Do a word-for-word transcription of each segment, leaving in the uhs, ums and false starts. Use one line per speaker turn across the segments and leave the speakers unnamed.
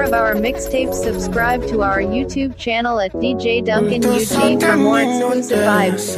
more of our mixtapes, subscribe to our YouTube channel at D J Duncan U G for more exclusive vibes.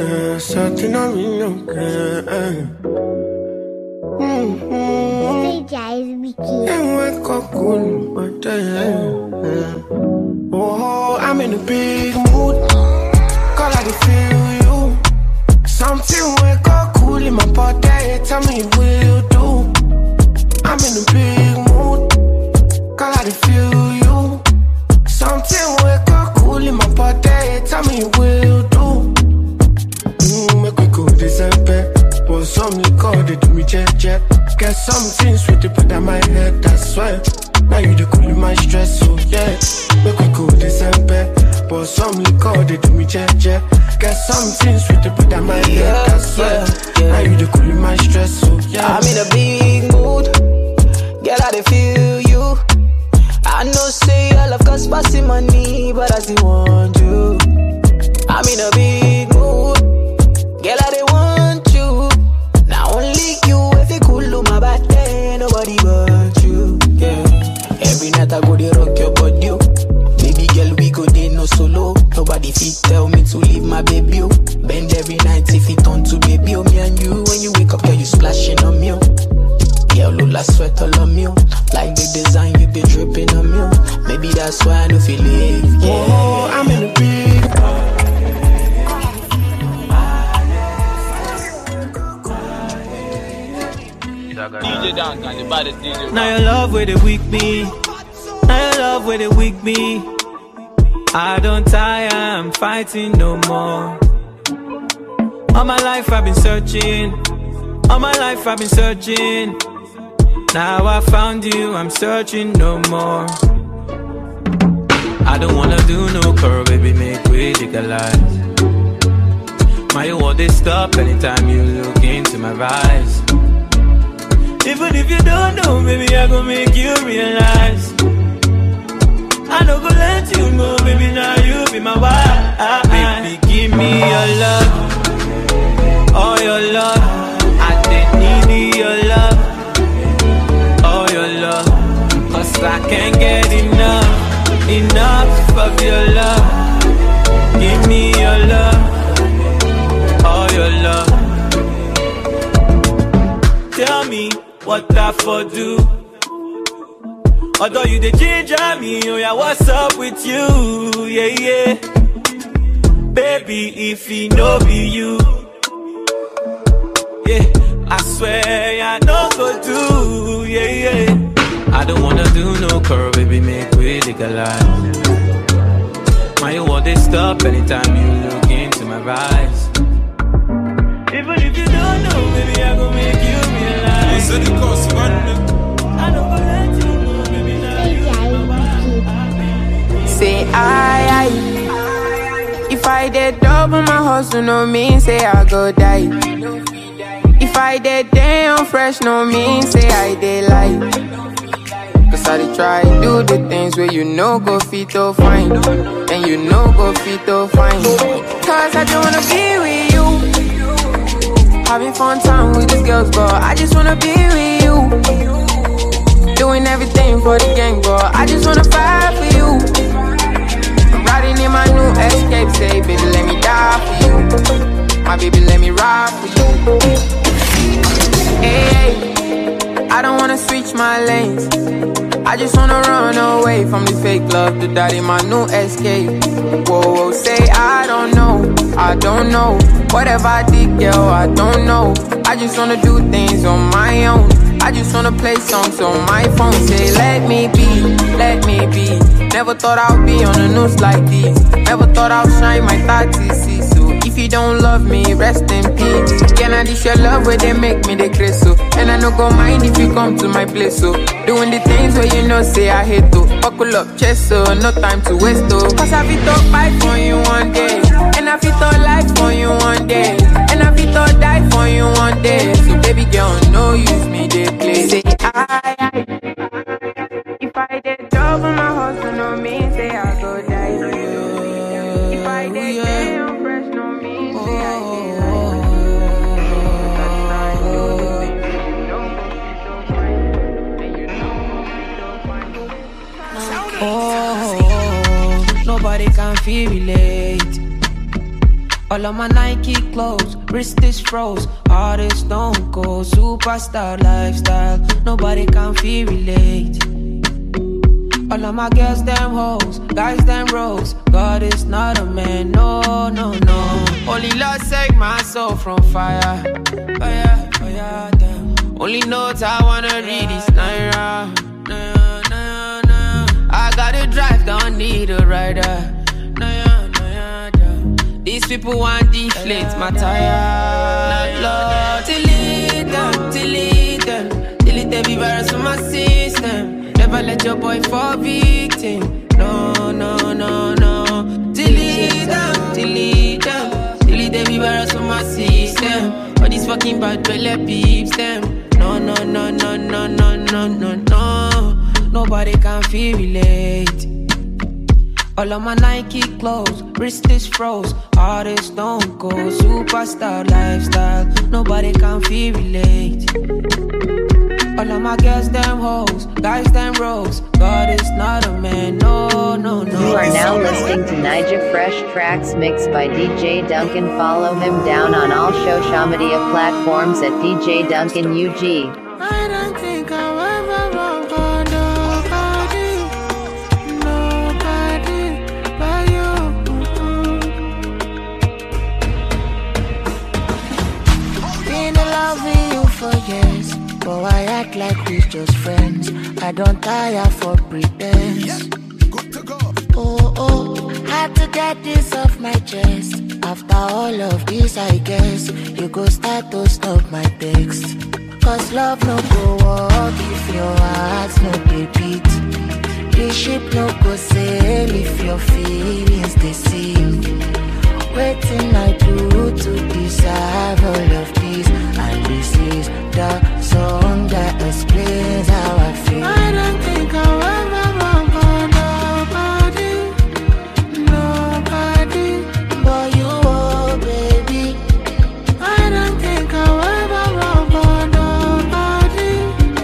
Oh, I'm in a big mood. Call I can feel you. Something wake up cool in my body. Tell me what you do. I'm in a big mood. Call I can feel you. Something wake up cool in my body. Tell me what you do. Mmm, make we go December. Pour some liquor, they do me jet jet. Get something sweet to put on my head, I swear. Now you the cool in my stress, so yeah. Make we go December. Pour some liquor, they do me jet jet. Get something sweet to put on my head, I swear. Yeah, yeah. Now you the cool in my stress, so yeah.
I'm in a big mood. Girl, I dey feel you. I know say I love cause passing money, but I still want you. I'm in a big mood. Girl, I dey want you. Now only you if you cool on my body, nobody but you. Yeah. Every night I go dey rock your body. Baby girl, we go dey no solo. Nobody fit tell me to leave my baby. Bend every night if it turn to baby. Me and you, when you wake up, girl, you splashing on me. Yeah, Lula sweat all on me. Like the design, you be dripping on me. Maybe that's why I don't feel it. Yeah.
Oh, I'm in a big.
D J Duncan, the baddest D J.
Now your love with it weak me. Now your love with it weak me. I don't tire, I'm fighting no more. All my life I've been searching. All my life I've been searching. Now I found you, I'm searching no more. I don't wanna do no curl, baby, make we legalize. My world they stop anytime you look into my eyes. Even if you don't know, baby, I gon' make you realize. I don't go let you go, baby, now you be my wife. Baby, give me your love, all your love. I didn't need your love, all your love. Cause I can't get enough, enough of your love. Give me your love, all your love. Tell me what I for do. Although you the ginger me, oh yeah, what's up with you? Yeah, yeah. Baby, if he no be you, yeah, I swear I no go do, yeah, yeah. I don't wanna do no curl, baby, make we legalize. My world they stop anytime you look into my eyes. Even if you don't know, baby, I gon' make you realize. I don't go let you go, baby, now you
say I, I. If I did double my hustle, no mean say I go die. If I did damn fresh, no mean say I did lie. Cause I did try do the things where you know go fit to fine, and you know go fit to fine. Cause I don't wanna be with you, having fun time with these girls, but I just wanna be with you. Doing everything for the gang, but I just wanna fight for you. I'm riding in my new Escape, say baby let me die for you. My baby let me ride for you. Hey, I don't wanna switch my lanes. I just wanna run away from the fake love to that in my new Escape. Whoa, whoa, say I don't know, I don't know. Whatever I did, girl, I don't know. I just wanna do things on my own. I just wanna play songs on my phone. Say let me be, let me be. Never thought I'd be on the news like this. Never thought I'd shine my thirty-six. So if you don't love me, rest in peace. Can I dish your love where they make me the grace so? And I no go mind if you come to my place so. Doing the things where you know say I hate to. Buckle up chest so, no time to waste though. Cause I fit to fight for you one day, and I fit to life for you one day, and I fit to die for you one day. So baby girl, no use me they play. Say I, I. If I did double my hustle, no mean say I go die. If I did damn fresh, no mean say I did. Oh, nobody can feel relate. All of my Nike clothes, wrist is froze. Artists don't go superstar lifestyle. Nobody can feel relate. All of my girls, them hoes, guys, them rose. God is not a man, no, no, no. Only Lord save my soul from fire. Fire, fire, damn. Only notes I wanna read is Naira. Naira, Naira, Naira. I gotta drive, don't need a rider. Naira, Naira, damn. These people want deflate my tire. Lord, delete them, delete them. Delete every virus from my system. Never let your boy fall victim. No, no, no, no. Delete them, delete them. Delete every virus from my system. All these fucking bad belly peeps them. No, no, no, no, no, no, no, no, no. Nobody can feel relate. All of my Nike clothes, wrist is froze. Artists don't go superstar lifestyle. Nobody can feel relate. All of my girls, them hoes, guys, them rose. God is not a man, no, no, no.
You are now listening to Niger Fresh Tracks mixed by D J Duncan. Follow him down on all social media platforms at D J Duncan U G.
I don't think I'll ever wrong for nobody, nobody but you. Been in love with you for years. But I act like we're just friends. I don't tire for pretense. Yeah, good to go. Oh, oh, had to get this off my chest. After all of this, I guess you go start to stop my text. Cause love no go walk if your heart's no dey beat. The ship no go sail if your feelings they sink. Waiting I do to deserve all of this. And this is the song that explains how I feel. I don't think I'll ever wrong for nobody, nobody but you, oh baby. I don't think I'll ever wrong for nobody,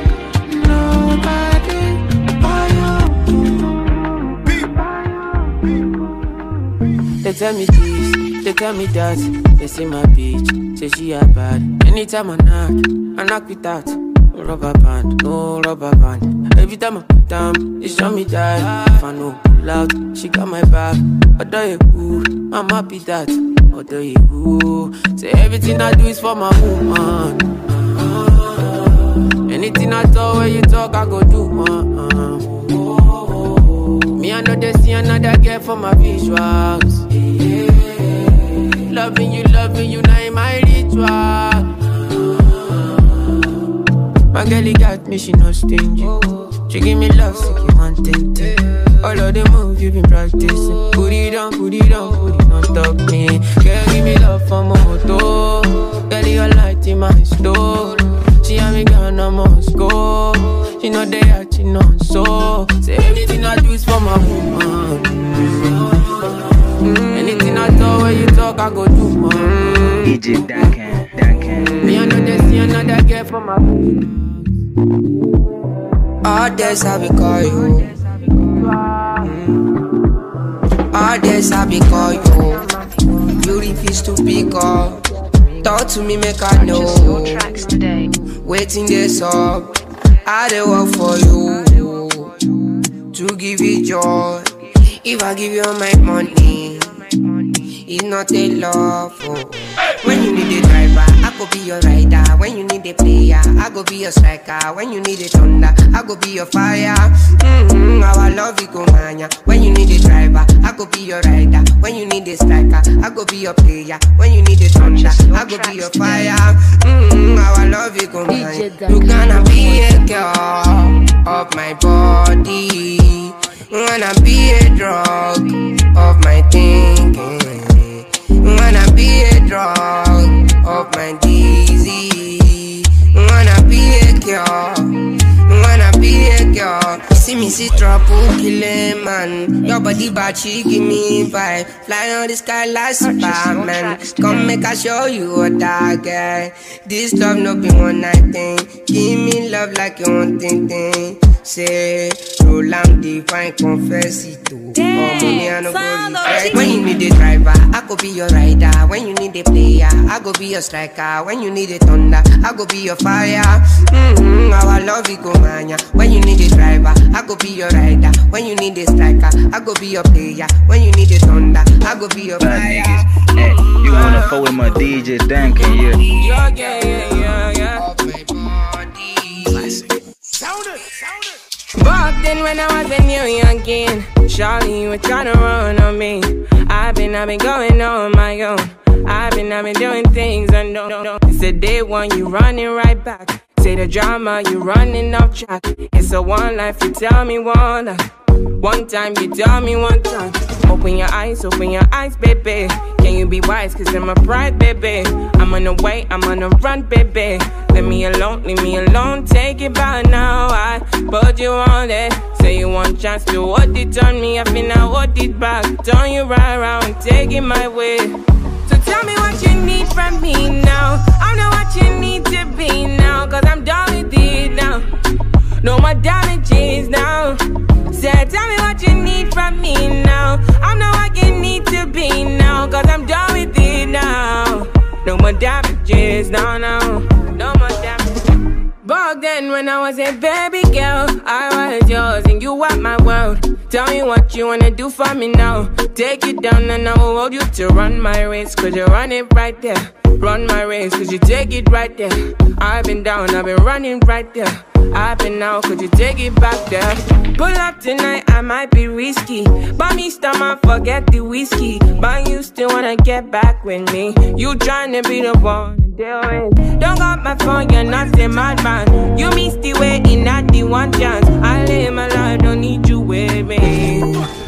nobody but you. They tell me this, they tell me that. They say my bitch, say she a bad. Anytime I knock, I knock without no rubber band, no rubber band. Every time I put down, they show me that. If I know pull out, she got my back. Although you cool, I'm happy that. Although you cool, say everything I do is for my woman. Anything I talk, when you talk, I go do, man. Me, I know they see another girl for my visuals. Loving you, loving you, now in my ritual. My girlie got me, she no stingy. She give me love, so you want it. All of the moves you been practicing. Put it on, put it on, put it on top me. Girl, give me love for my moto. Girl, you light in my store. She and me gone, I must go. She know they are, she know so. Say everything I do is for my woman. Mm, anything I talk, when you talk, I go do, man.
D J Duncan, Duncan.
Me, I know they see another girl for my woman. All days I be call you. Mm. All days I be call you. You refuse to pick up. Talk to me, make I know. Waiting this up. I dey work for you to give you joy. If I give you all my money, it's not a love. Oh. When you need a driver, I go be your rider. When you need a player, I go be your striker. When you need a thunder, I go be your fire. Mm-hmm, our love you go mania. When you need a driver, I go be your rider. When you need a striker, I go be your player. When you need a thunder, I go be your fire. Mm-hmm, our love you go mania. You gonna be a girl of my body. Wanna be a drug of my thinking. Wanna be a drug of my disease. Wanna be a cure. Wanna be a cure. See me see trouble killing man. Your body bad, she give me vibe. Fly on the sky like Superman. Come make I show you what I get. This love no be one night thing. Give me love like you want thing thing.
Say, Roland Divine, confess it to. Oh, mommy, I no go regret. When you need a driver, I go be your rider. When you need a player, I go be your striker. When you need a thunder, I go be your fire. Mm-hmm, our love it go mania. When you need a driver, I go be your rider. When you need a striker, I go be your player. When you need a thunder, I go be your fire.
Hey, you wanna fuck with my D J Duncan, yeah?
Yeah, yeah, yeah, yeah, yeah. Back then when I was a new youngin', Charlie, you were tryna run on me. I've been, I've been going on my own. I've been, I've been doing things I know. No, no. It's a day one, you running right back. Say the drama, you running off track. It's a one life, you tell me one life. One time, you tell me one time. Open your eyes, open your eyes, baby. Can you be wise, cause I'm a pride, baby. I'm on the way, I'm on the run, baby. Leave me alone, leave me alone, take it by now. I put you on it. Say you want chance to hold it on me. I feel I hold it back. Turn you right around, take it my way. So tell me what you need from me now. I know what you need to be now, cause I'm done with it now. No more damages now. Say, tell me what you need from me now. I know what you need to be now, cause I'm done with it now. No more damages, no, no. No more damages. Back then when I was a baby girl, I was yours and you were my world. Tell me what you wanna do for me now. Take you down and I will hold you to run my race, cause you run it right there. Run my race, cause you take it right there. I've been down, I've been running right there. I've been out, could you take it back there? Pull up tonight, I might be risky. But me stomach, forget the whiskey. But you still wanna get back with me. You tryna be the one to deal with. Don't got my phone, you're not a madman. You miss the way in at the one chance. I live my life, don't need you with me.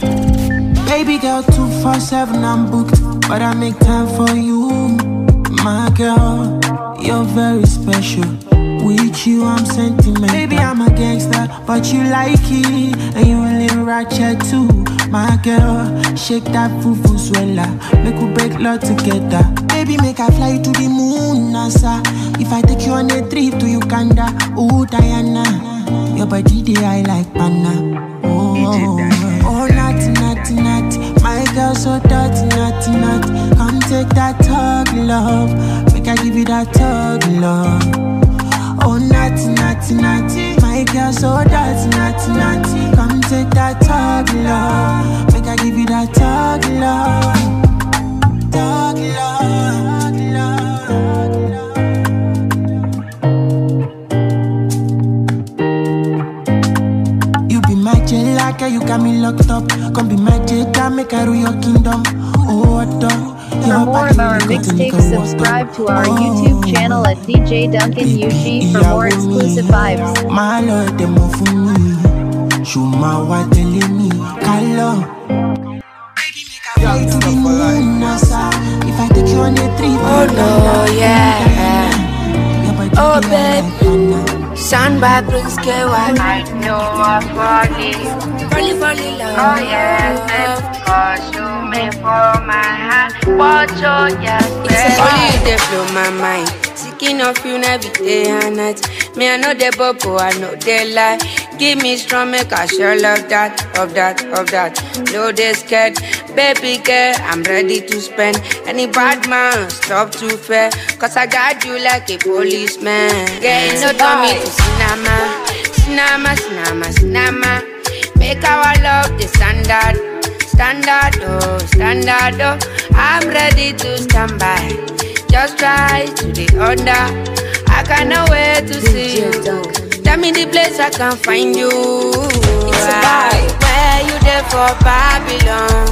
Baby girl, two four seven, I'm booked. But I make time for you. My girl, you're very special. With you, I'm sentimental. Baby, I'm a gangster, but you like it. And you a little ratchet too. My girl, shake that fufu swella. Make we break love together. Baby, make I fly to the moon, NASA. If I take you on a trip to Uganda, ooh, Diana. Your body, day I like banana. Oh, oh, naughty, naughty, naughty. My girl so dirty, naughty, naughty. Come take that tug, love. Make I give you that tug, love. Oh, naughty, naughty, naughty. My girl so dirty, naughty, naughty. Come take that tug, love. Make I give you that tug, love. Tug, love, love, love. You be my jelaka, you got me locked up. Come be my jada, make I rule your kingdom. Oh, what the?
For more of our mixtapes, subscribe to our YouTube channel at D J Duncan Yushi for more exclusive vibes.
My lord, them for me. Show my wife telling me, Carlo. If I take you on a trip,
oh no, yeah. Oh babe, sound by Prince K Y.
I know I'm falling,
falling, falling love.
Oh yes, babe, cause you made for my heart. What your yes,
it's only you that blow my mind. Thinking of you every day and night. Me I know the bubble, I know the lie. Give me strong, make I sure love that, of that, of that. No they scared, baby girl, I'm ready to spend. Any bad man, stop too fair. Cause I got you like a policeman. Girl, no tell me to cinema, cinema, cinema, cinema. Make our love the standard, standard, oh, standard, oh. I'm ready to stand by. Just try to the under. I cannot wait to see you. Tell me the place I can find you. It's a vibe. Where you there for Babylon?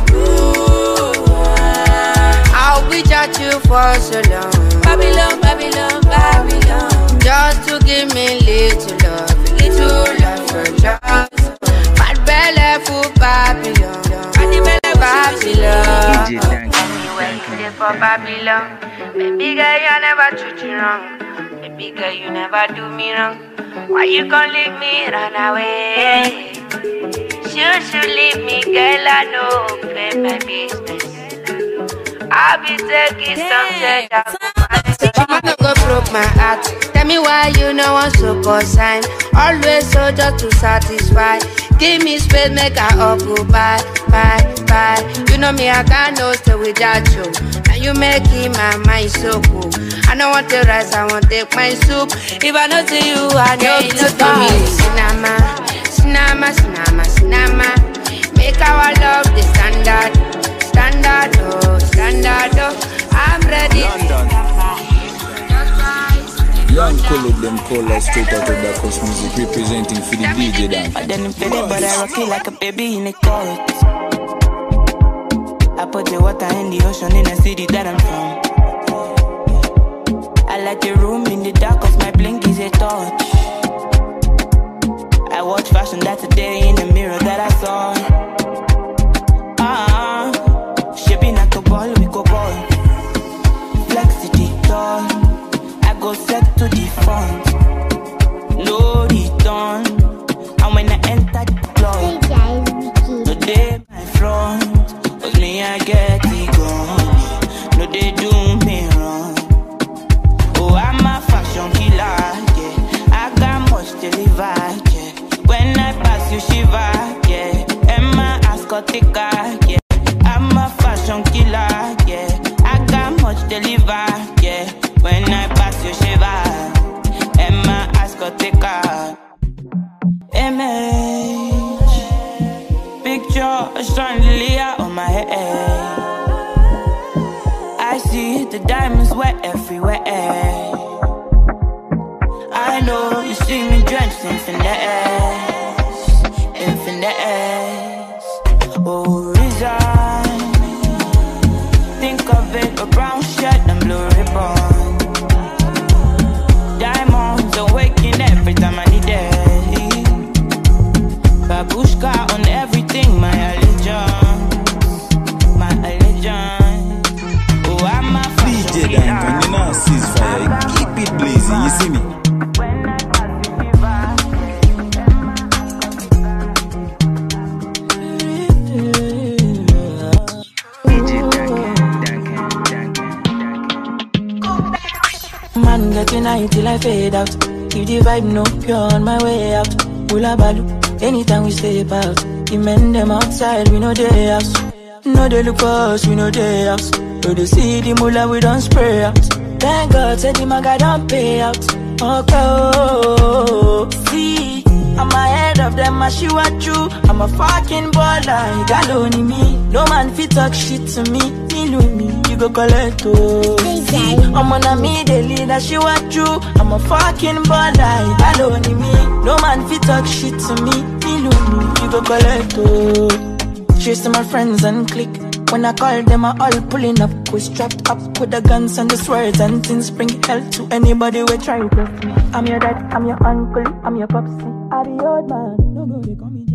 I'll be at you for so long. Babylon, Babylon, Babylon. Just to give me little love, little love for just. Bad belly for Babylon, bad belly Babylon.
Where you there for Babylon? Baby girl, you never treat you wrong. Baby girl, you never do me wrong. Why you gon' leave me run away? You should leave me, girl, I know, play my business. I'll be taking some cheddar.
She wanna go broke my heart. Tell me why you no want so consign. Always so just to satisfy. Give me space, make I occupy, bye, bye. You know me, I can't no stay without you. And you making my mind so cool. I don't want the rice, I want take my soup. If I don't see you, I know you know to me. Cinema, cinema, cinema, cinema. Make our love the standard, standard, oh, standard, oh. I'm ready.
Young Colo, them call us straight out of that Coast Music, representing for the D J Dank.
I didn't feel it, but I rock it like a baby in a coat. I put the water in the ocean in the city that I'm from. I like the room in the dark of my blink is a touch. I watch fashion, that's a day in the mirror that I saw. Ah, uh, shaping at the ball, we go ball. Flexity tall. Go set to the front, no return. And when I enter the club, no day my front, cause me I get it gone. No they do me wrong. Oh, I'm a fashion killer, yeah. I got much to deliver, yeah. When I pass you shiver, yeah. And my ass got thicker, yeah. I'm a fashion killer, yeah. I got much to deliver, yeah. When I pass you shiver, and my ass got thicker. Image, picture a chandelier on my head. I see the diamonds wet everywhere. I know you see me drenched in finesse, in finesse. Oh, resign. Think of it, a brown shirt and blue ribbon. Diamonds are waking every time I need it. Babushka on everything, my allegiance, my allegiance. Oh, I'm a
D J Dank, when you know ceasefire, keep it blazing, you see me?
Man getting high till I fade out. Keep the vibe no pure on my way out. Hula balu, anytime we step out. The men them outside, we know they house. No they look for us, we know they house. So they see the mullah, we don't spray out. Thank God, said the maga don't pay out. Okay, oh, see, I'm ahead of them, I shoot at you. I'm a fucking baller, you got only me. No man fit talk shit to me. Me lose me, you go collect oh. See, I'm on a me, the leader, she what you. I'm a fucking baller, you got only me. No man fit talk shit to me. Me lose me, you go collect oh. Chase to my friends and click. When I call them, I all pulling up. We strapped up with the guns and the swords and things. Bring hell to anybody we try to. I'm your dad, I'm your uncle, I'm your popsy. I'm the old man, no go, they call me.